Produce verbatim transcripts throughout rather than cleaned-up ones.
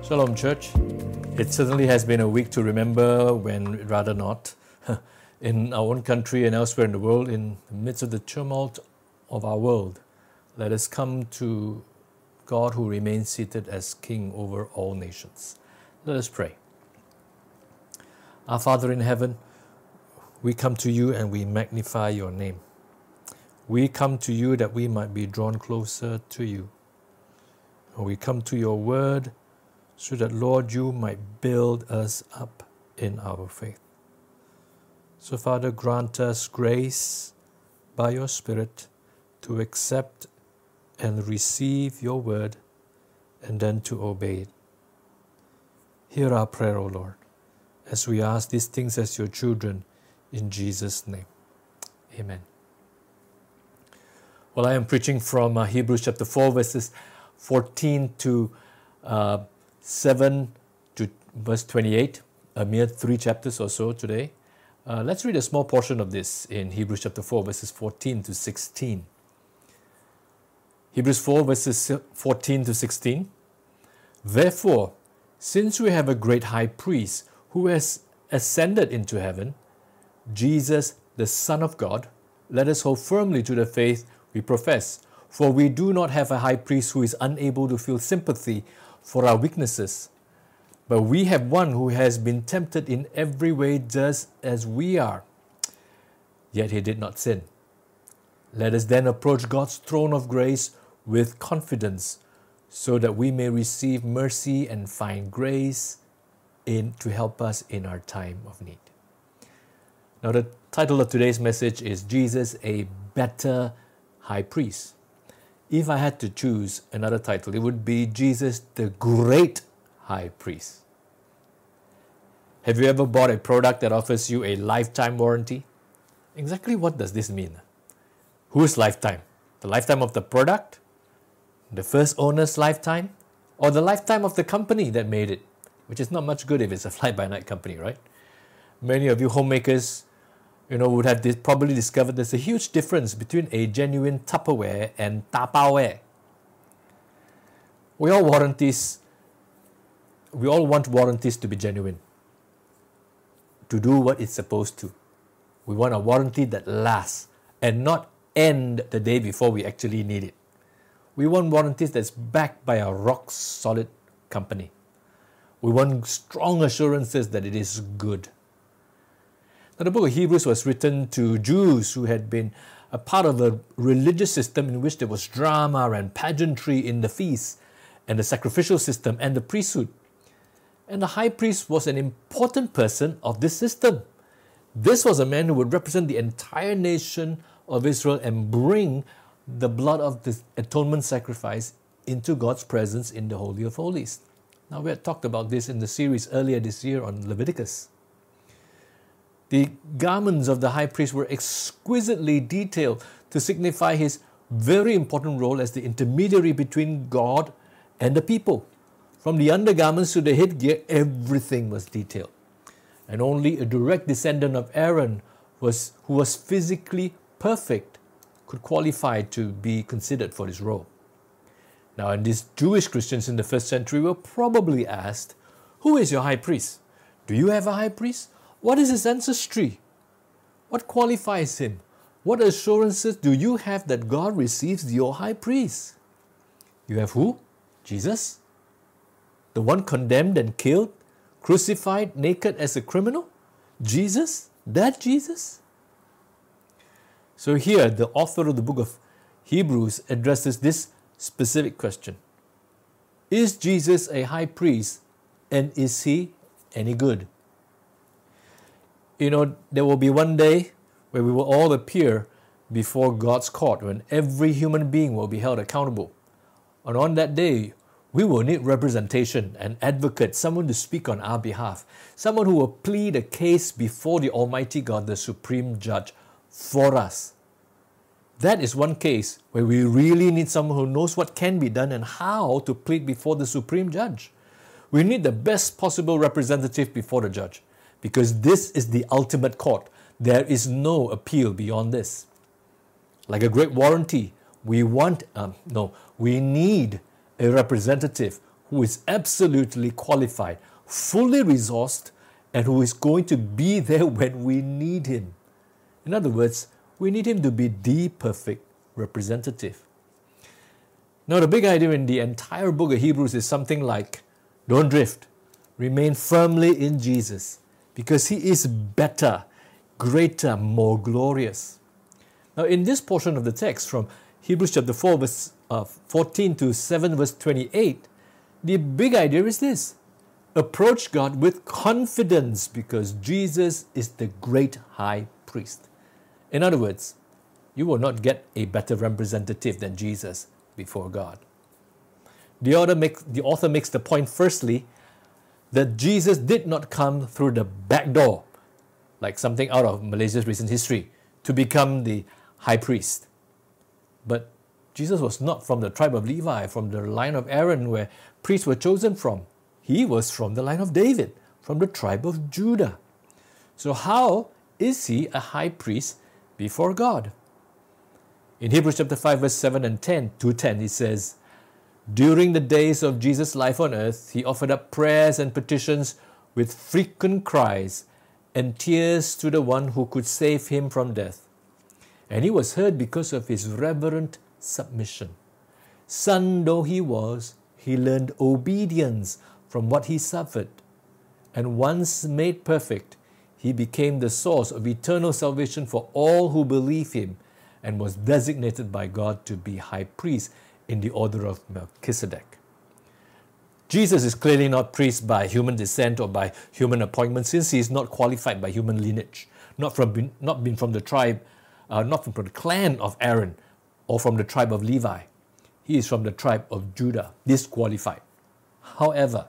Shalom Church. It certainly has been a week to remember when rather not. In our own country and elsewhere in the world, in the midst of the tumult of our world, let us come to God who remains seated as King over all nations. Let us pray. Our Father in heaven, we come to you and we magnify your name. We come to you that we might be drawn closer to you. And we come to your word so that, Lord, you might build us up in our faith. So, Father, grant us grace by your Spirit to accept and receive your word and then to obey it. Hear our prayer, O Lord, as we ask these things as your children in Jesus' name. Amen. Well, I am preaching from uh, Hebrews chapter four, verses fourteen to uh, seven to verse twenty-eight, a mere three chapters or so today. Uh, let's read a small portion of this in Hebrews chapter four, verses fourteen to sixteen. Hebrews four, verses fourteen to sixteen. Therefore, since we have a great high priest who has ascended into heaven, Jesus, the Son of God, let us hold firmly to the faith we profess. For we do not have a high priest who is unable to feel sympathy for our weaknesses, but we have one who has been tempted in every way just as we are, yet he did not sin. Let us then approach God's throne of grace with confidence, so that we may receive mercy and find grace in to help us in our time of need. Now, the title of today's message is Jesus, a Better High Priest. If I had to choose another title, it would be Jesus, the Great High Priest. Have you ever bought a product that offers you a lifetime warranty? Exactly what does this mean? Whose lifetime? The lifetime of the product? The first owner's lifetime? Or the lifetime of the company that made it? Which is not much good if it's a fly-by-night company, right? Many of you homemakers, you know, would have probably discovered there's a huge difference between a genuine Tupperware and Tupperware. We all warranties, we all want warranties to be genuine, to do what it's supposed to. We want a warranty that lasts and not end the day before we actually need it. We want warranties that's backed by a rock-solid company. We want strong assurances that it is good. Now, the book of Hebrews was written to Jews who had been a part of a religious system in which there was drama and pageantry in the feasts and the sacrificial system and the priesthood. And the high priest was an important person of this system. This was a man who would represent the entire nation of Israel and bring the blood of the atonement sacrifice into God's presence in the Holy of Holies. Now, we had talked about this in the series earlier this year on Leviticus. The garments of the high priest were exquisitely detailed to signify his very important role as the intermediary between God and the people. From the undergarments to the headgear, everything was detailed. And only a direct descendant of Aaron, was, who was physically perfect, could qualify to be considered for this role. Now, and these Jewish Christians in the first century were probably asked, who is your high priest? Do you have a high priest? What is his ancestry? What qualifies him? What assurances do you have that God receives your high priest? You have who? Jesus? The one condemned and killed, crucified naked as a criminal? Jesus? That Jesus? So here, the author of the book of Hebrews addresses this specific question. Is Jesus a high priest, and is he any good? You know, there will be one day where we will all appear before God's court, when every human being will be held accountable. And on that day, we will need representation, an advocate, someone to speak on our behalf, someone who will plead a case before the Almighty God, the Supreme Judge, for us. That is one case where we really need someone who knows what can be done and how to plead before the Supreme Judge. We need the best possible representative before the judge, because this is the ultimate court. There is no appeal beyond this. Like a great warranty, we want, um, no, we need a representative who is absolutely qualified, fully resourced, and who is going to be there when we need him. In other words, we need him to be the perfect representative. Now, the big idea in the entire book of Hebrews is something like, don't drift, remain firmly in Jesus, because he is better, greater, more glorious. Now, in this portion of the text from Hebrews chapter four, verse uh, fourteen to seven, verse twenty-eight, the big idea is this: approach God with confidence because Jesus is the great high priest. In other words, you will not get a better representative than Jesus before God. The author makes, the author makes the point, firstly, that Jesus did not come through the back door, like something out of Malaysia's recent history, to become the high priest. But Jesus was not from the tribe of Levi, from the line of Aaron where priests were chosen from. He was from the line of David, from the tribe of Judah. So how is he a high priest before God? In Hebrews chapter five, verse seven and ten to ten, it says, during the days of Jesus' life on earth, he offered up prayers and petitions with frequent cries and tears to the one who could save him from death. And he was heard because of his reverent submission. Son though he was, he learned obedience from what he suffered. And once made perfect, he became the source of eternal salvation for all who believe him, and was designated by God to be high priest in the order of Melchizedek. Jesus is clearly not priest by human descent or by human appointment, since he is not qualified by human lineage, not from not been from the tribe, uh, not from the clan of Aaron or from the tribe of Levi. He is from the tribe of Judah, disqualified. However,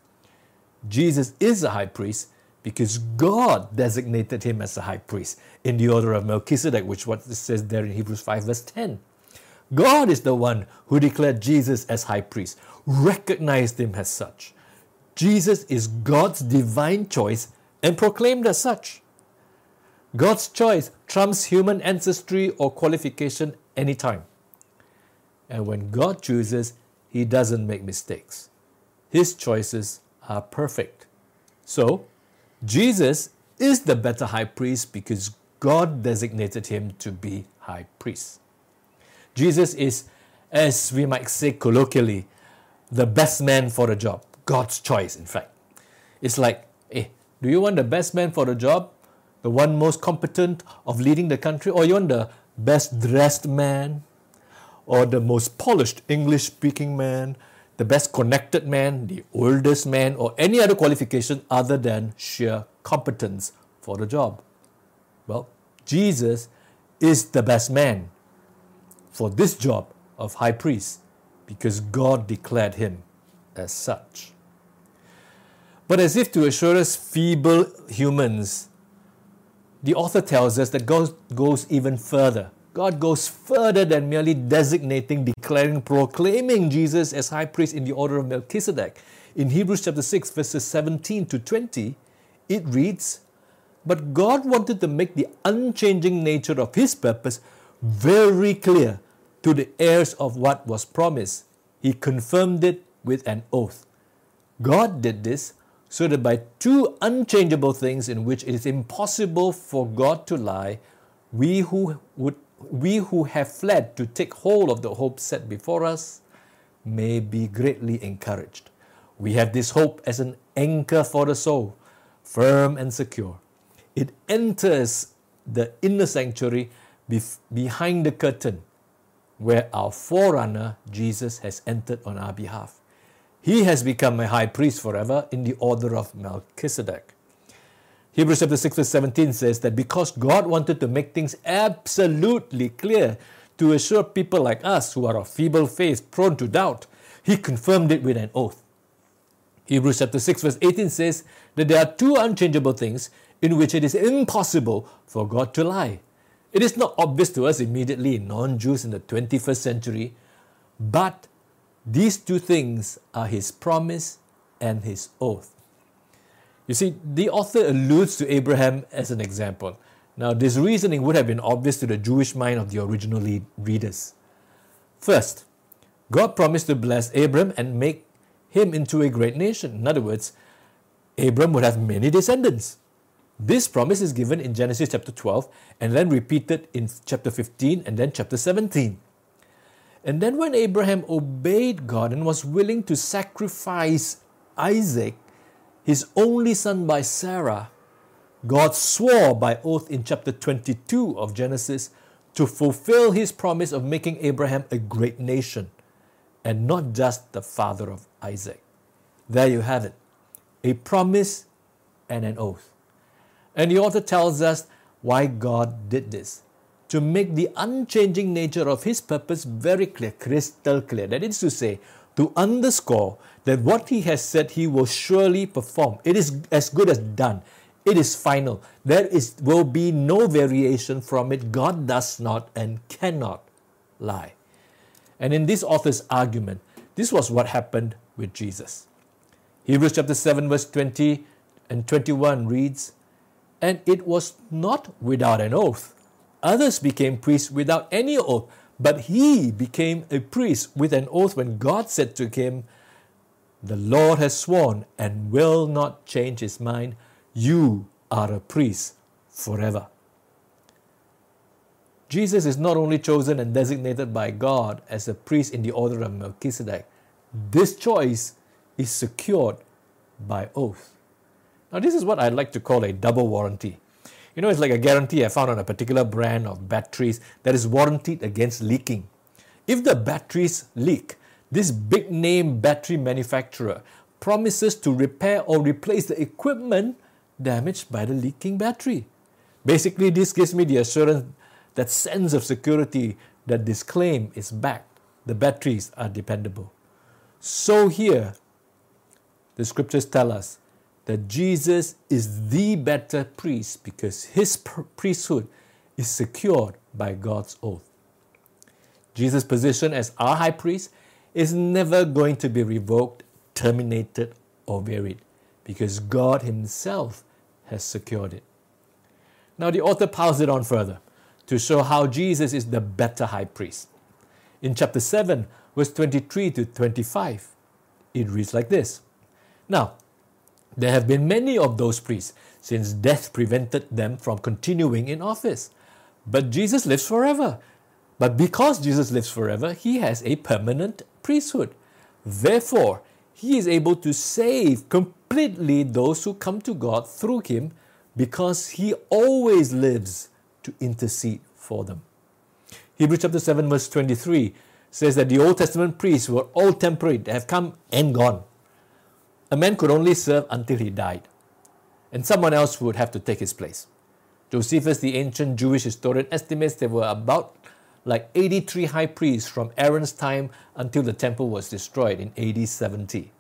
Jesus is a high priest because God designated him as a high priest in the order of Melchizedek, which what it says there in Hebrews five verse ten. God is the one who declared Jesus as high priest, recognized him as such. Jesus is God's divine choice and proclaimed as such. God's choice trumps human ancestry or qualification anytime. And when God chooses, he doesn't make mistakes. His choices are perfect. So, Jesus is the better high priest because God designated him to be high priest. Jesus is, as we might say colloquially, the best man for the job. God's choice, in fact. It's like, eh, do you want the best man for the job? The one most competent of leading the country? Or you want the best dressed man? Or the most polished English-speaking man? The best connected man? The oldest man? Or any other qualification other than sheer competence for the job? Well, Jesus is the best man for this job of high priest because God declared him as such. But as if to assure us feeble humans, the author tells us that God goes even further. God goes further than merely designating, declaring, proclaiming Jesus as high priest in the order of Melchizedek. In Hebrews chapter six, verses seventeen to twenty, it reads, but God wanted to make the unchanging nature of his purpose very clear to the heirs of what was promised. He confirmed it with an oath. God did this so that by two unchangeable things in which it is impossible for God to lie, we who would we who have fled to take hold of the hope set before us may be greatly encouraged. We have this hope as an anchor for the soul, firm and secure. It enters the inner sanctuary bef- behind the curtain, where our forerunner, Jesus, has entered on our behalf. He has become a high priest forever in the order of Melchizedek. Hebrews chapter six verse seventeen says that because God wanted to make things absolutely clear to assure people like us who are of feeble faith, prone to doubt, he confirmed it with an oath. Hebrews chapter six verse eighteen says that there are two unchangeable things in which it is impossible for God to lie. It is not obvious to us immediately in non-Jews in the twenty-first century, but these two things are his promise and his oath. You see, the author alludes to Abraham as an example. Now, this reasoning would have been obvious to the Jewish mind of the original lead readers. First, God promised to bless Abram and make him into a great nation. In other words, Abram would have many descendants. This promise is given in Genesis chapter twelve and then repeated in chapter fifteen and then chapter seventeen. And then when Abraham obeyed God and was willing to sacrifice Isaac, his only son by Sarah, God swore by oath in chapter twenty-two of Genesis to fulfill his promise of making Abraham a great nation and not just the father of Isaac. There you have it, a promise and an oath. And the author tells us why God did this, to make the unchanging nature of his purpose very clear, crystal clear. That is to say, to underscore that what he has said he will surely perform. It is as good as done. It is final. There is will be no variation from it. God does not and cannot lie. And in this author's argument, this was what happened with Jesus. Hebrews chapter seven verse twenty and twenty-one reads, "And it was not without an oath. Others became priests without any oath, but he became a priest with an oath when God said to him, 'The Lord has sworn and will not change his mind. You are a priest forever.'" Jesus is not only chosen and designated by God as a priest in the order of Melchizedek. This choice is secured by oath. Now, this is what I'd like to call a double warranty. You know, it's like a guarantee I found on a particular brand of batteries that is warranted against leaking. If the batteries leak, this big name battery manufacturer promises to repair or replace the equipment damaged by the leaking battery. Basically, this gives me the assurance, that sense of security that this claim is backed. The batteries are dependable. So here, the scriptures tell us that Jesus is the better priest because his priesthood is secured by God's oath. Jesus' position as our high priest is never going to be revoked, terminated, or varied because God himself has secured it. Now the author piles it on further to show how Jesus is the better high priest. In chapter seven, verse twenty-three to twenty-five, it reads like this. "Now, there have been many of those priests, since death prevented them from continuing in office. But Jesus lives forever. But because Jesus lives forever, he has a permanent priesthood. Therefore, he is able to save completely those who come to God through him because he always lives to intercede for them." Hebrews chapter seven verse twenty-three says that the Old Testament priests were all temporary, they have come and gone. A man could only serve until he died, and someone else would have to take his place. Josephus, the ancient Jewish historian, estimates there were about like eighty-three high priests from Aaron's time until the temple was destroyed in A D seventy.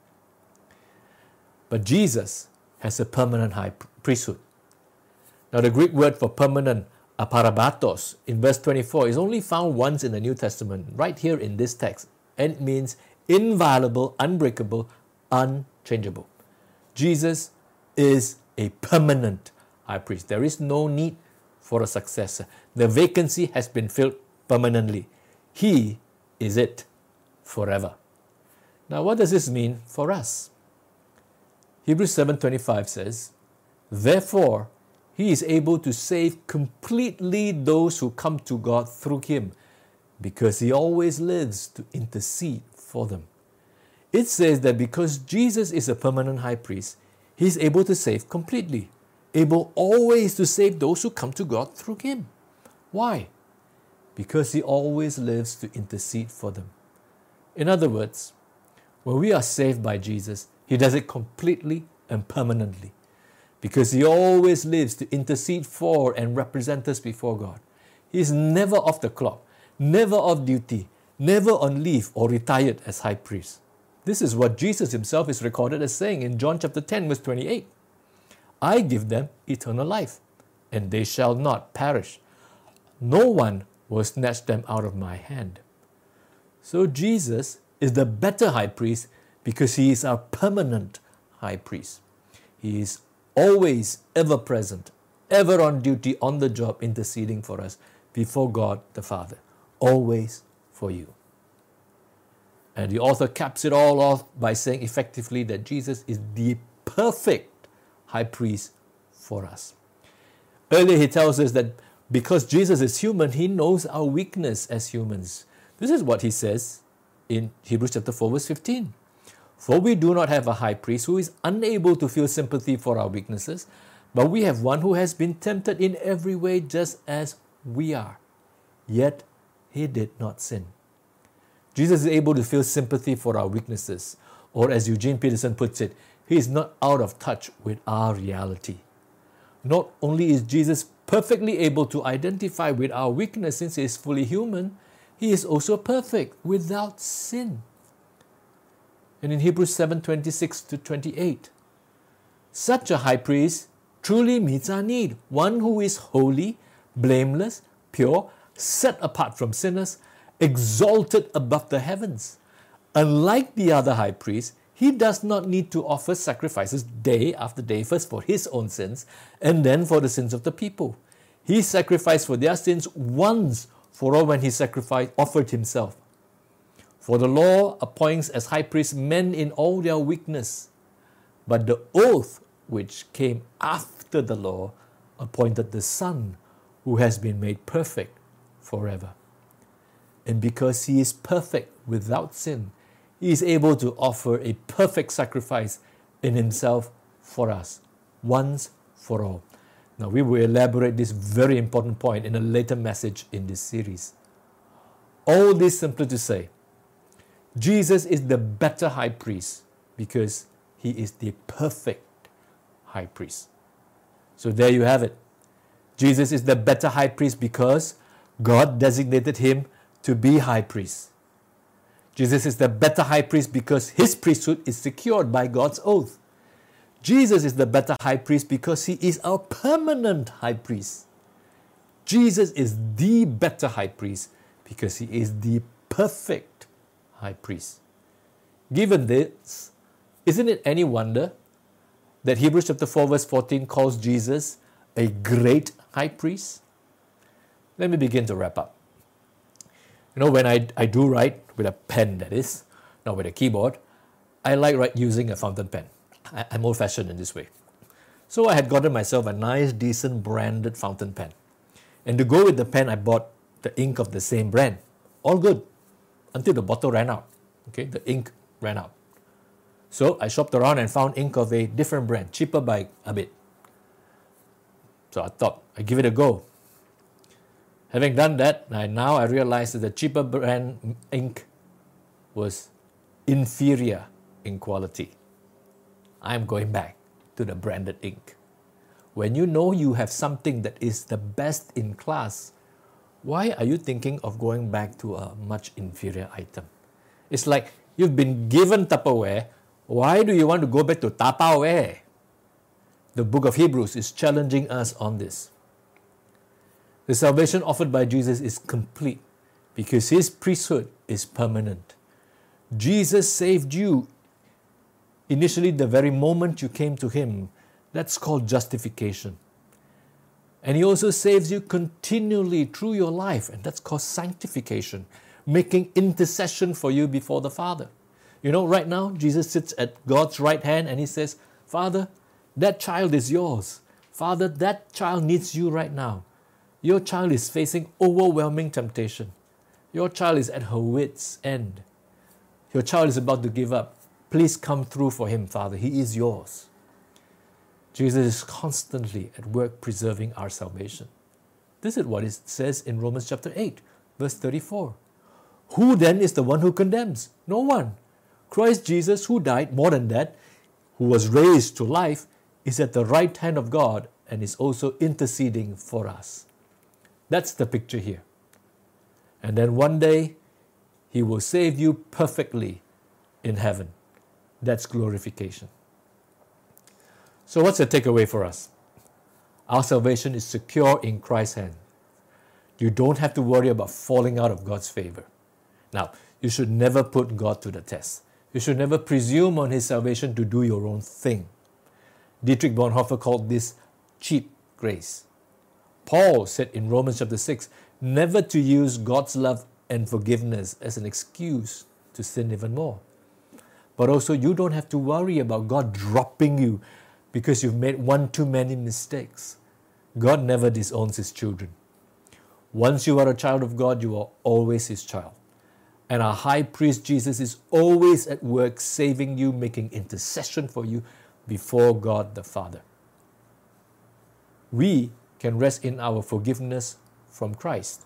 But Jesus has a permanent high priesthood. Now the Greek word for permanent, aparabatos, in verse twenty-four is only found once in the New Testament, right here in this text, and it means inviolable, unbreakable, unchangeable. Jesus is a permanent high priest. There is no need for a successor. The vacancy has been filled permanently. He is it forever. Now what does this mean for us? Hebrews seven twenty-five says, "Therefore, he is able to save completely those who come to God through him, because he always lives to intercede for them." It says that because Jesus is a permanent high priest, he is able to save completely, able always to save those who come to God through him. Why? Because he always lives to intercede for them. In other words, when we are saved by Jesus, he does it completely and permanently, because he always lives to intercede for and represent us before God. He is never off the clock, never off duty, never on leave or retired as high priest. This is what Jesus himself is recorded as saying in John chapter ten verse twenty-eight. "I give them eternal life, and they shall not perish. No one will snatch them out of my hand." So Jesus is the better high priest because he is our permanent high priest. He is always ever present, ever on duty, on the job, interceding for us before God the Father. Always for you. And the author caps it all off by saying effectively that Jesus is the perfect high priest for us. Earlier he tells us that because Jesus is human, he knows our weakness as humans. This is what he says in Hebrews chapter four verse fifteen. For we do not have a high priest who is unable to feel sympathy for our weaknesses, but we have one who has been tempted in every way just as we are, yet he did not sin. Jesus is able to feel sympathy for our weaknesses, or as Eugene Peterson puts it, he is not out of touch with our reality. Not only is Jesus perfectly able to identify with our weakness since he is fully human, he is also perfect, without sin. And in Hebrews seven twenty-six to twenty-eight, such a high priest truly meets our need, one who is holy, blameless, pure, set apart from sinners, exalted above the heavens. Unlike the other high priests, he does not need to offer sacrifices day after day, first for his own sins and then for the sins of the people. He sacrificed for their sins once for all when he sacrificed, offered himself. For the law appoints as high priests men in all their weakness, but the oath which came after the law appointed the Son who has been made perfect forever. And because he is perfect without sin, he is able to offer a perfect sacrifice in himself for us, once for all. Now, we will elaborate this very important point in a later message in this series. All this simply to say, Jesus is the better high priest because he is the perfect high priest. So there you have it. Jesus is the better high priest because God designated him to be high priest. Jesus is the better high priest because his priesthood is secured by God's oath. Jesus is the better high priest because he is our permanent high priest. Jesus is the better high priest because he is the perfect high priest. Given this, isn't it any wonder that Hebrews chapter four verse fourteen calls Jesus a great high priest? Let me begin to wrap up. You know, when I, I do write with a pen, that is, not with a keyboard, I like write using a fountain pen. I, I'm old-fashioned in this way. So I had gotten myself a nice, decent branded fountain pen. And to go with the pen, I bought the ink of the same brand. All good, until the bottle ran out. Okay, the ink ran out. So I shopped around and found ink of a different brand, cheaper by a bit. So I thought, I'd give it a go. Having done that, I, now I realized that the cheaper brand ink was inferior in quality. I'm going back to the branded ink. When you know you have something that is the best in class, why are you thinking of going back to a much inferior item? It's like you've been given Tupperware, why do you want to go back to Tupperware? The book of Hebrews is challenging us on this. The salvation offered by Jesus is complete because his priesthood is permanent. Jesus saved you initially the very moment you came to him. That's called justification. And he also saves you continually through your life, and that's called sanctification, making intercession for you before the Father. You know, right now, Jesus sits at God's right hand and he says, Father, that child is yours. Father, that child needs you right now. Your child is facing overwhelming temptation. Your child is at her wit's end. Your child is about to give up. Please come through for him, Father. He is yours. Jesus is constantly at work preserving our salvation. This is what it says in Romans chapter eight, verse thirty-four. Who then is the one who condemns? No one. Christ Jesus, who died, more than that, who was raised to life, is at the right hand of God and is also interceding for us. That's the picture here. And then one day, he will save you perfectly in heaven. That's glorification. So what's the takeaway for us? Our salvation is secure in Christ's hand. You don't have to worry about falling out of God's favor. Now, you should never put God to the test. You should never presume on his salvation to do your own thing. Dietrich Bonhoeffer called this cheap grace. Paul said in Romans chapter six, never to use God's love and forgiveness as an excuse to sin even more. But also, you don't have to worry about God dropping you because you've made one too many mistakes. God never disowns His children. Once you are a child of God, you are always His child. And our high priest Jesus is always at work saving you, making intercession for you before God the Father. We can rest in our forgiveness from Christ.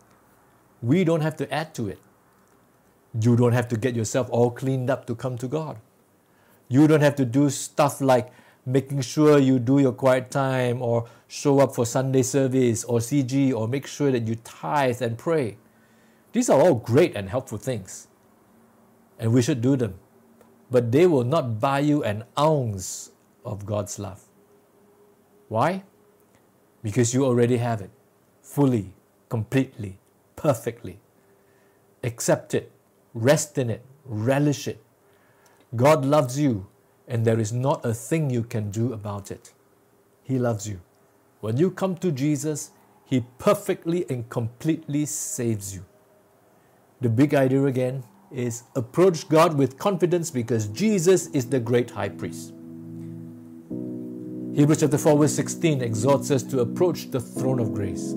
We don't have to add to it. You don't have to get yourself all cleaned up to come to God. You don't have to do stuff like making sure you do your quiet time or show up for Sunday service or C G or make sure that you tithe and pray. These are all great and helpful things, and we should do them. But they will not buy you an ounce of God's love. Why? Because you already have it, fully, completely, perfectly. Accept it, rest in it, relish it. God loves you, and there is not a thing you can do about it. He loves you. When you come to Jesus, He perfectly and completely saves you. The big idea again is approach God with confidence because Jesus is the great high priest. Hebrews chapter four verse sixteen exhorts us to approach the throne of grace.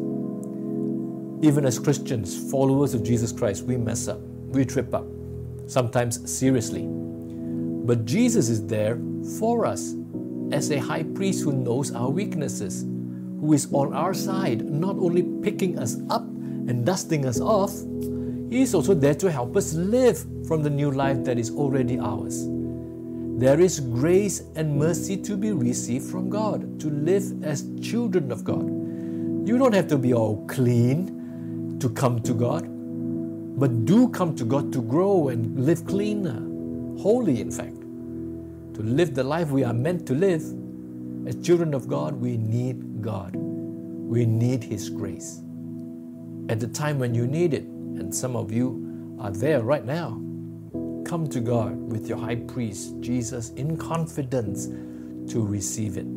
Even as Christians, followers of Jesus Christ, we mess up, we trip up, sometimes seriously. But Jesus is there for us as a high priest who knows our weaknesses, who is on our side, not only picking us up and dusting us off, He is also there to help us live from the new life that is already ours. There is grace and mercy to be received from God, to live as children of God. You don't have to be all clean to come to God, but do come to God to grow and live cleaner, holy in fact. To live the life we are meant to live, as children of God, we need God. We need His grace. At the time when you need it, and some of you are there right now, come to God with your high priest, Jesus, in confidence to receive it.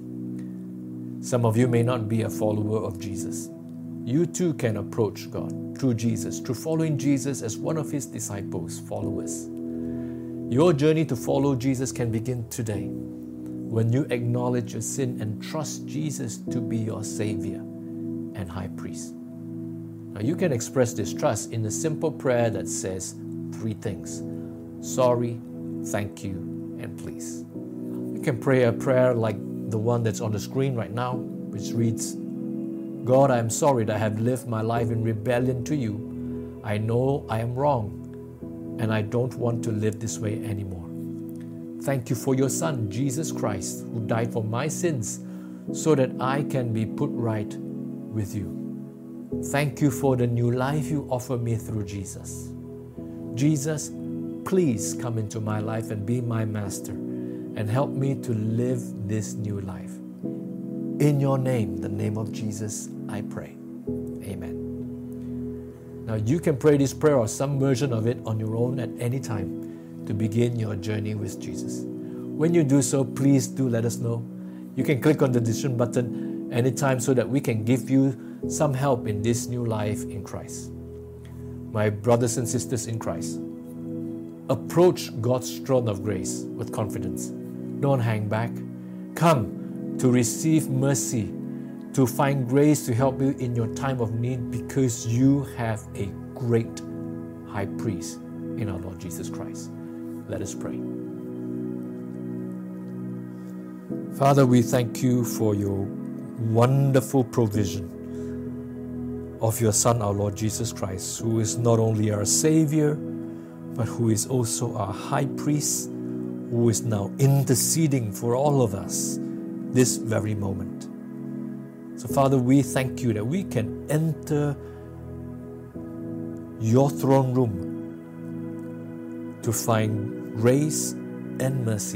Some of you may not be a follower of Jesus. You too can approach God through Jesus, through following Jesus as one of His disciples, followers. Your journey to follow Jesus can begin today when you acknowledge your sin and trust Jesus to be your Savior and High Priest. Now you can express this trust in a simple prayer that says three things: sorry, thank you, and please. You can pray a prayer like the one that's on the screen right now, which reads, God, I am sorry that I have lived my life in rebellion to you. I know I am wrong, and I don't want to live this way anymore. Thank you for your Son, Jesus Christ, who died for my sins so that I can be put right with you. Thank you for the new life you offer me through Jesus. Jesus, please come into my life and be my master and help me to live this new life. In your name, the name of Jesus, I pray. Amen. Now you can pray this prayer or some version of it on your own at any time to begin your journey with Jesus. When you do so, please do let us know. You can click on the decision button anytime so that we can give you some help in this new life in Christ. My brothers and sisters in Christ, approach God's throne of grace with confidence. Don't hang back. Come to receive mercy, to find grace to help you in your time of need because you have a great high priest in our Lord Jesus Christ. Let us pray. Father, we thank you for your wonderful provision of your Son, our Lord Jesus Christ, who is not only our Savior, but who is also our high priest, who is now interceding for all of us this very moment. So, Father, we thank you that we can enter your throne room to find grace and mercy.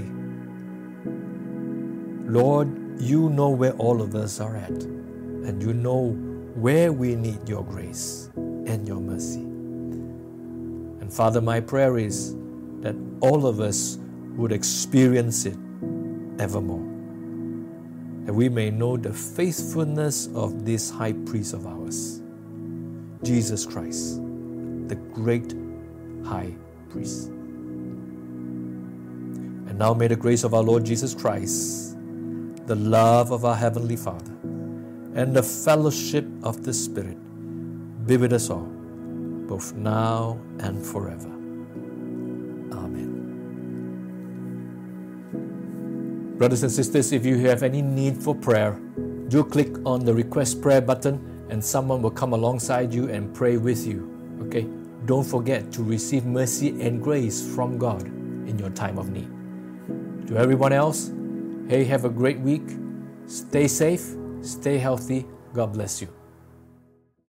Lord, you know where all of us are at, and you know where we need your grace and your mercy. And Father, my prayer is that all of us would experience it evermore, that we may know the faithfulness of this high priest of ours, Jesus Christ, the great high priest. And now may the grace of our Lord Jesus Christ, the love of our Heavenly Father, and the fellowship of the Spirit be with us all, both now and forever. Amen. Brothers and sisters, if you have any need for prayer, do click on the request prayer button and someone will come alongside you and pray with you. Okay? Don't forget to receive mercy and grace from God in your time of need. To everyone else, hey, have a great week. Stay safe, stay healthy. God bless you.